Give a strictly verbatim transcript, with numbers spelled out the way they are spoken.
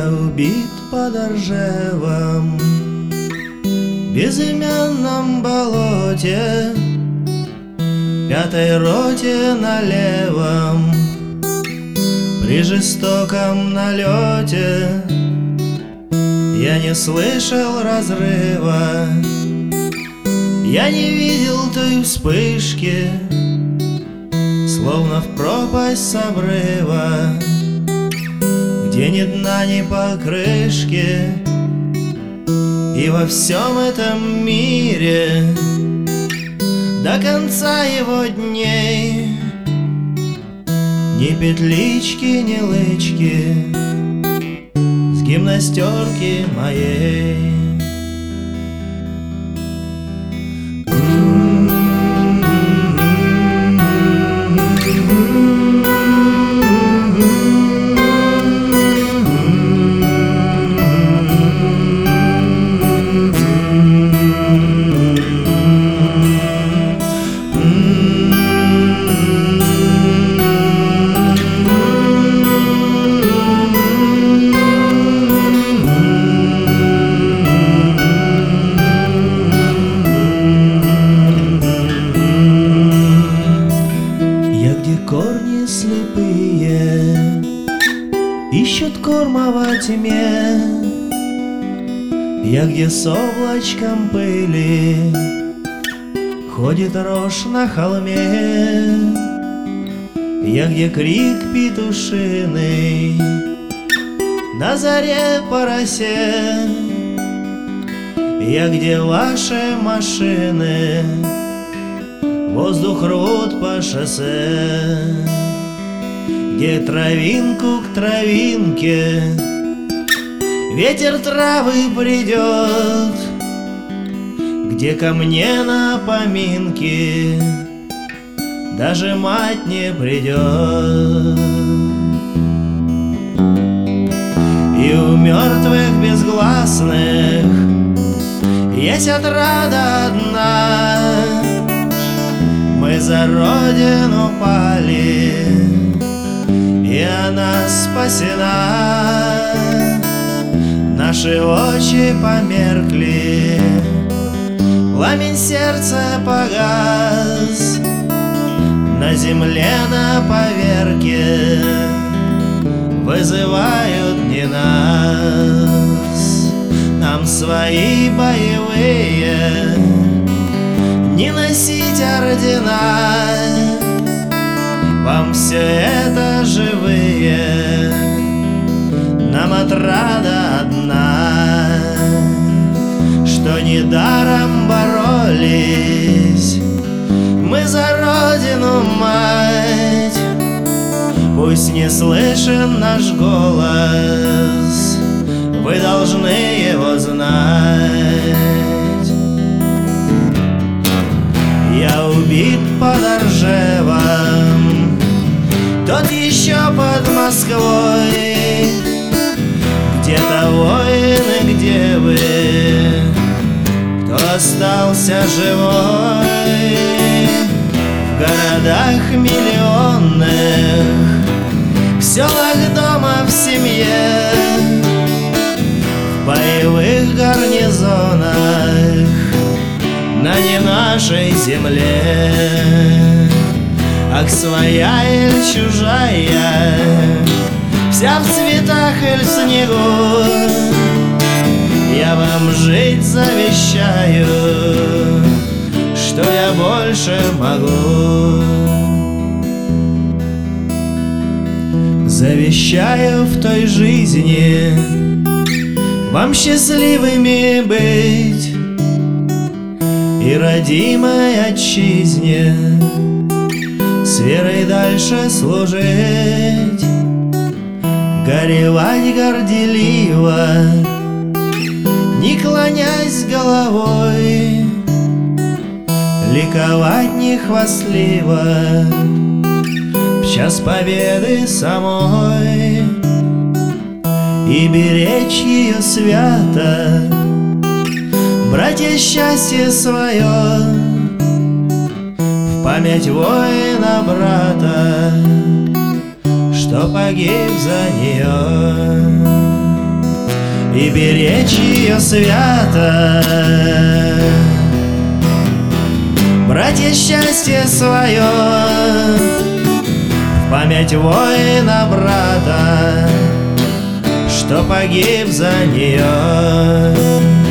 Я убит под Ржевом, в безымянном болоте, пятой роте на левом, при жестоком налете. Я не слышал разрыва, я не видел той вспышки, словно в пропасть с обрыва, где ни дна, ни покрышки. И во всем этом мире до конца его дней ни петлички, ни лычки с гимнастерки моей. Корни слепые ищут корма во тьме. Я где с облачком пыли ходит рожь на холме. Я где крик петушиный на заре по росе. Я где ваши машины воздух рвут по шоссе, где травинку к травинке ветер травы придет, где ко мне на поминки даже мать не придет. И у мертвых безгласных есть отрада одна. Мы за Родину пали, и она спасена. Наши очи померкли, пламень сердца погас. На земле на поверке вызывают не нас. Нам свои боевые не носить ордена. Вам все это живые, нам отрада одна, что недаром боролись мы за Родину, мать. Пусть не слышен наш голос, вы должны его знать. Я убит под Ржевом, тот еще под Москвой. Где-то воины, где вы, кто остался живой? В городах миллионных, в селах дома, в семье, в боевых гарнизонах на не нашей земле. Ах, своя или чужая, вся в цветах или в снегу, я вам жить завещаю, что я больше могу. Завещаю в той жизни вам счастливыми быть и родимой отчизне с верой дальше служить, горевать горделиво, не клонясь головой, ликовать не хвастливо в час победы самой и беречь ее свято, братья, счастье свое, в память воина брата, что погиб за нее. и беречь ее свято. Братья, счастье свое в память воина брата, что погиб за нее.